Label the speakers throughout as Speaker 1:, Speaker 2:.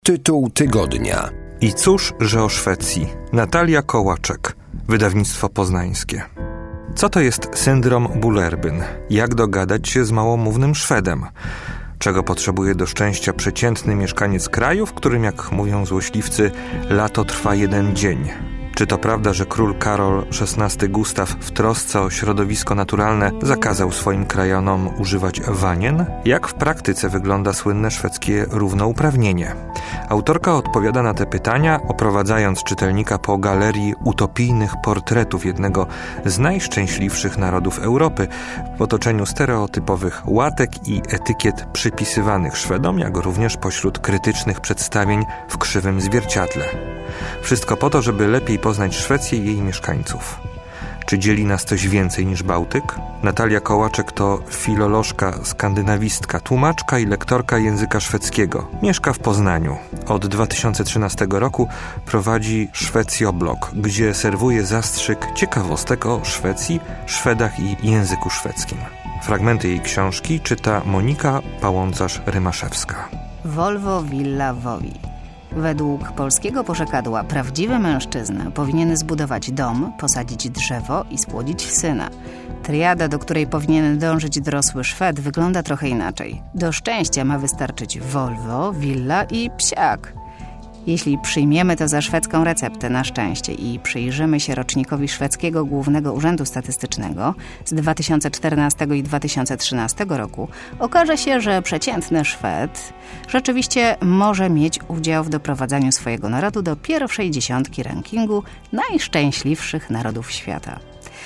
Speaker 1: Tytuł tygodnia.
Speaker 2: I cóż, że o Szwecji. Natalia Kołaczek, wydawnictwo poznańskie. Co to jest syndrom Bullerbyn? Jak dogadać się z małomównym Szwedem? Czego potrzebuje do szczęścia przeciętny mieszkaniec kraju, w którym, jak mówią złośliwcy, lato trwa jeden dzień? Czy to prawda, że król Karol XVI Gustaw w trosce o środowisko naturalne zakazał swoim krajanom używać wanien? Jak w praktyce wygląda słynne szwedzkie równouprawnienie? Autorka odpowiada na te pytania, oprowadzając czytelnika po galerii utopijnych portretów jednego z najszczęśliwszych narodów Europy w otoczeniu stereotypowych łatek i etykiet przypisywanych Szwedom, jak również pośród krytycznych przedstawień w krzywym zwierciadle. Wszystko po to, żeby lepiej poznać Szwecję i jej mieszkańców. Czy dzieli nas coś więcej niż Bałtyk? Natalia Kołaczek to filolożka, skandynawistka, tłumaczka i lektorka języka szwedzkiego. Mieszka w Poznaniu. Od 2013 roku prowadzi Szwecjoblog, gdzie serwuje zastrzyk ciekawostek o Szwecji, Szwedach i języku szwedzkim. Fragmenty jej książki czyta Monika Pałącarz-Rymaszewska.
Speaker 3: Volvo Villa Vovi. Według polskiego porzekadła prawdziwy mężczyzna powinien zbudować dom, posadzić drzewo i spłodzić syna. Triada, do której powinien dążyć dorosły Szwed, wygląda trochę inaczej. Do szczęścia ma wystarczyć Volvo, willa i psiak. Jeśli przyjmiemy to za szwedzką receptę na szczęście i przyjrzymy się rocznikowi szwedzkiego Głównego Urzędu Statystycznego z 2014 i 2013 roku, okaże się, że przeciętny Szwed rzeczywiście może mieć udział w doprowadzaniu swojego narodu do pierwszej dziesiątki rankingu najszczęśliwszych narodów świata.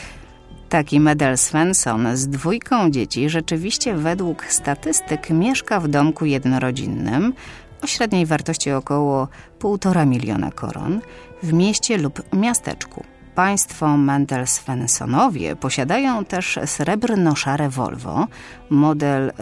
Speaker 3: Taki Medel Svensson z 2 dzieci rzeczywiście według statystyk mieszka w domku jednorodzinnym o średniej wartości około 1,5 miliona koron w mieście lub miasteczku. Państwo Medel Svenssonowie posiadają też srebrno-szare Volvo, model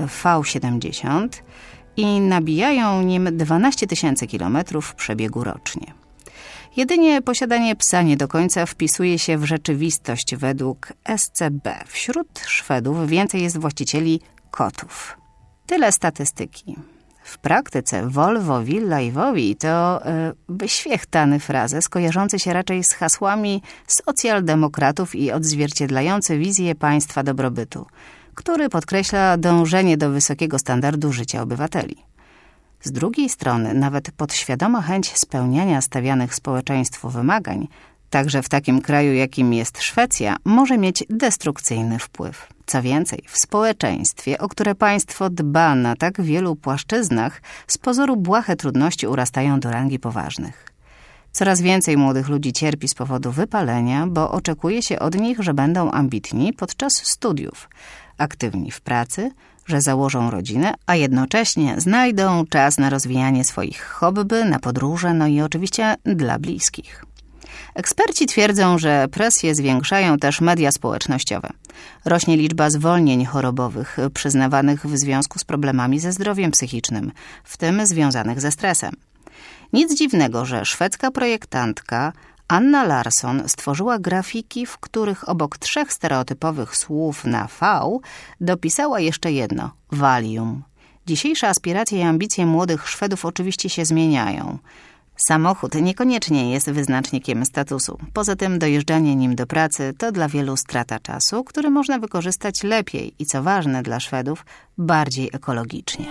Speaker 3: V70 i nabijają nim 12 000 kilometrów przebiegu rocznie. Jedynie posiadanie psa nie do końca wpisuje się w rzeczywistość według SCB. Wśród Szwedów więcej jest właścicieli kotów. Tyle statystyki. W praktyce Volvo, Villa i Vovi to wyświechtany frazes kojarzący się raczej z hasłami socjaldemokratów i odzwierciedlający wizję państwa dobrobytu, który podkreśla dążenie do wysokiego standardu życia obywateli. Z drugiej strony nawet podświadoma chęć spełniania stawianych społeczeństwu wymagań, także w takim kraju, jakim jest Szwecja, może mieć destrukcyjny wpływ. Co więcej, w społeczeństwie, o które państwo dba na tak wielu płaszczyznach, z pozoru błahe trudności urastają do rangi poważnych. Coraz więcej młodych ludzi cierpi z powodu wypalenia, bo oczekuje się od nich, że będą ambitni podczas studiów, aktywni w pracy, że założą rodzinę, a jednocześnie znajdą czas na rozwijanie swoich hobby, na podróże, no i oczywiście dla bliskich. Eksperci twierdzą, że presję zwiększają też media społecznościowe. Rośnie liczba zwolnień chorobowych przyznawanych w związku z problemami ze zdrowiem psychicznym, w tym związanych ze stresem. Nic dziwnego, że szwedzka projektantka Anna Larsson stworzyła grafiki, w których obok 3 stereotypowych słów na V dopisała jeszcze jedno – Valium. Dzisiejsze aspiracje i ambicje młodych Szwedów oczywiście się zmieniają. Samochód niekoniecznie jest wyznacznikiem statusu. Poza tym dojeżdżanie nim do pracy to dla wielu strata czasu, który można wykorzystać lepiej i, co ważne dla Szwedów, bardziej ekologicznie.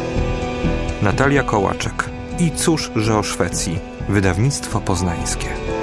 Speaker 2: Natalia Kołaczek. I cóż, że o Szwecji. Wydawnictwo poznańskie.